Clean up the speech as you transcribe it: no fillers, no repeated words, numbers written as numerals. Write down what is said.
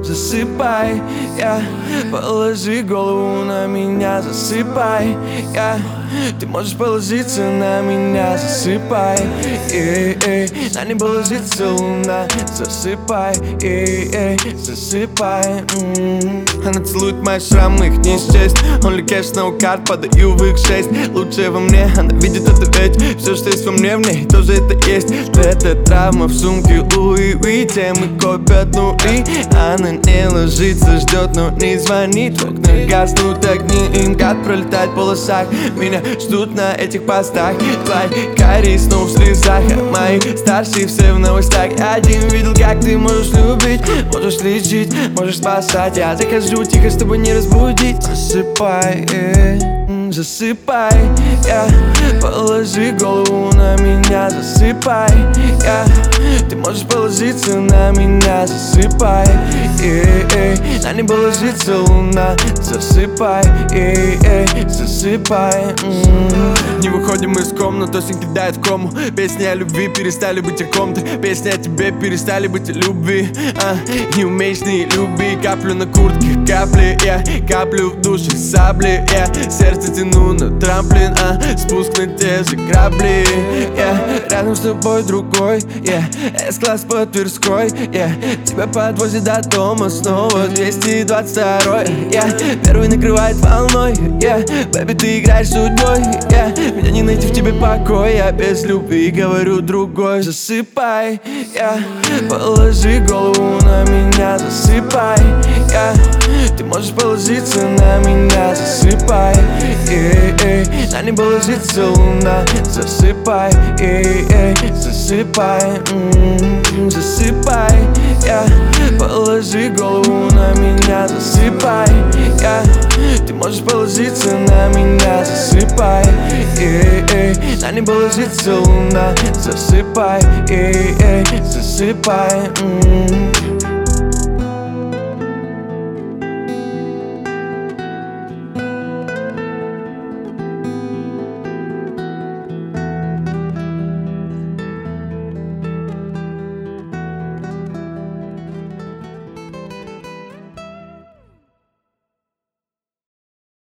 засыпай, положи голову на меня, засыпай, ты можешь положиться на меня, засыпай, на небо ложится луна, засыпай, засыпай. Она целует мои шрамы, их не счесть. Only cash, no card, подаю в их 6. Лучшее во мне, она видит это ведь. Все, что есть во мне, в ней тоже это есть. Это травма в сумке Луи Уи. Темы копят нули. Она не ложится, ждет, но не звонит. В окнах гаснут огни, им гад пролетает в полосах. Меня ждут на этих постах. Твои карие снова в слезах, а мои старшие все в новостях. Один видел, как ты можешь любить, можешь лечить, можешь спасать. Я захожу тихо, чтобы не разбудить. Засыпай, засыпай, положи голову на меня, засыпай, ты можешь положиться на меня, засыпай, на небо ложится луна, засыпай, засыпай. Не выходим из комнаты, осень кидает в кому. Песни о любви перестали быть о ком-то. Песни о тебе перестали быть о любви. Не умеешь, не люби. Каплю на куртке, капли, каплю в душе сабли, сердце тяну на трамплин, спуск на те же грабли, рядом с тобой другой, С-класс по Тверской, тебя подвозит до дома снова 222, первый накрывает волной, бэби, ты играешь судьбой, меня не найти в тебе покоя, без любви говорю другой. Засыпай, положи голову на меня, засыпай, ты можешь положиться на меня, засыпай, на небо ложится луна, засыпай, засыпай, засыпай, положи голову на меня, засыпай, ты можешь положиться на меня, засыпай, на небо ложится луна, засыпай, засыпай.